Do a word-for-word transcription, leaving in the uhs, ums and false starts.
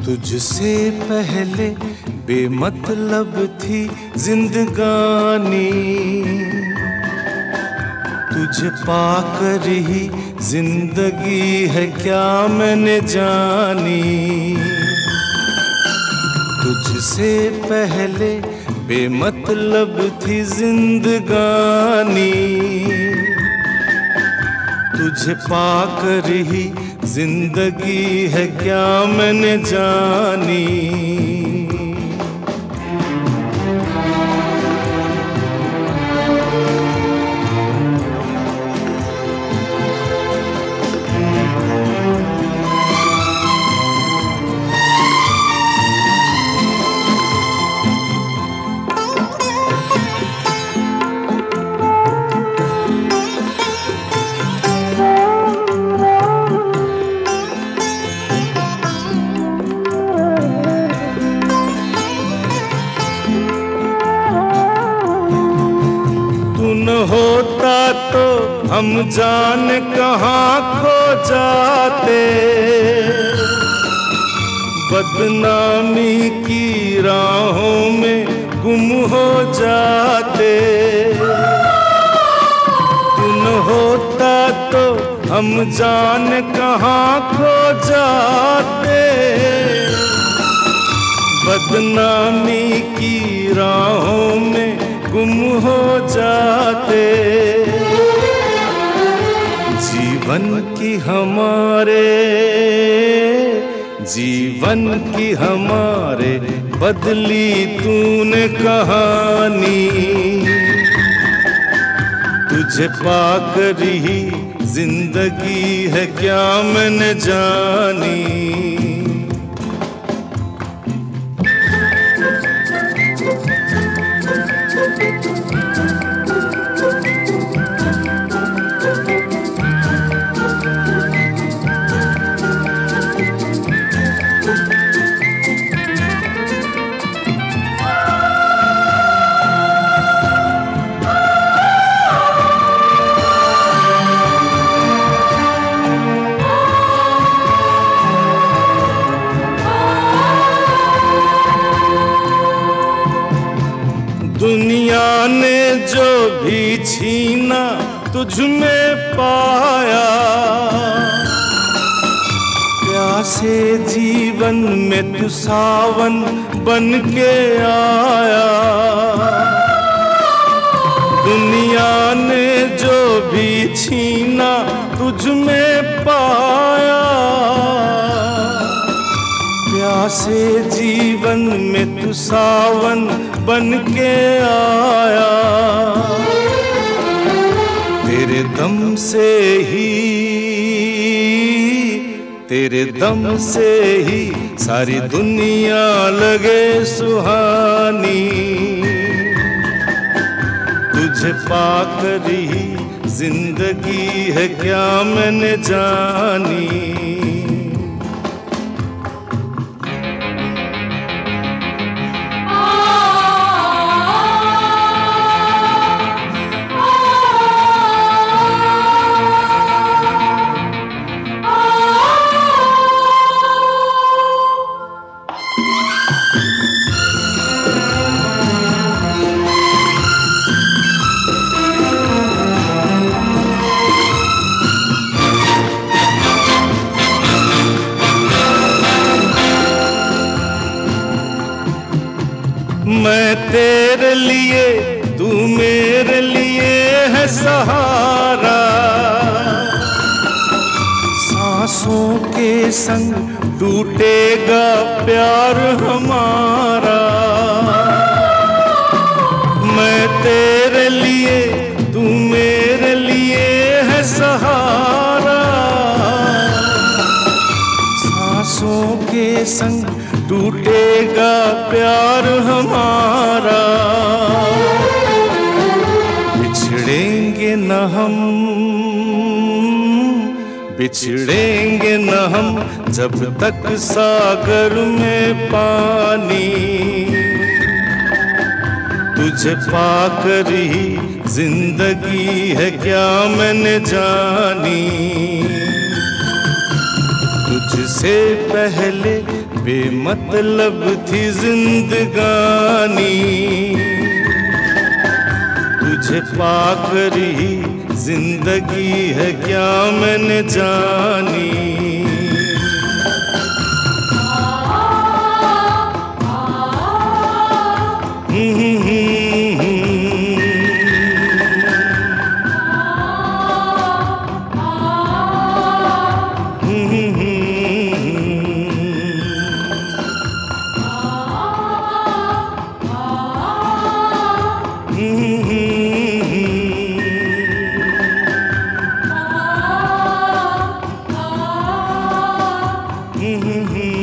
तुझसे पहले बेमतलब थी जिंदगानी, तुझे पाकर ही जिंदगी है क्या मैंने जानी। तुझसे पहले बेमतलब थी जिंदगानी, तुझे पाकर ही जिंदगी है क्या मैंने जानी। न होता तो हम जाने कहाँ खो जाते, बदनामी की राहों में गुम हो जाते। तू न होता तो हम जाने कहाँ खो जाते, बदनामी की राहों में गुम हो जाते। जीवन की हमारे जीवन की हमारे बदली तूने कहानी, तुझे पाकर ही जिंदगी है क्या मैंने जानी। दुनिया ने जो भी छीना तुझ में पाया, प्यासे जीवन में तू सावन बन के आया। दुनिया ने जो भी छीना तुझ में पाया, प्यासे जीवन में तू सावन बन के आया। तेरे दम से ही तेरे दम से ही सारी दुनिया लगे सुहानी, तुझे पाकर ही जिंदगी है क्या मैंने जानी। मैं तेरे लिए तू मेरे लिए है सहारा, सांसों के संग टूटेगा प्यार हमारा। मैं तेरे लिए तू मेरे लिए है सहारा, सांसों के संग टूटेगा प्यार हमारा। बिछड़ेंगे न हम बिछड़ेंगे न हम जब तक सागर में पानी, तुझे पाकर ही जिंदगी है क्या मैंने जानी। तुझसे पहले बेमतलब थी जिंदगानी, तुझे पाकर ही जिंदगी है क्या मैंने जानी। Mm-hmm.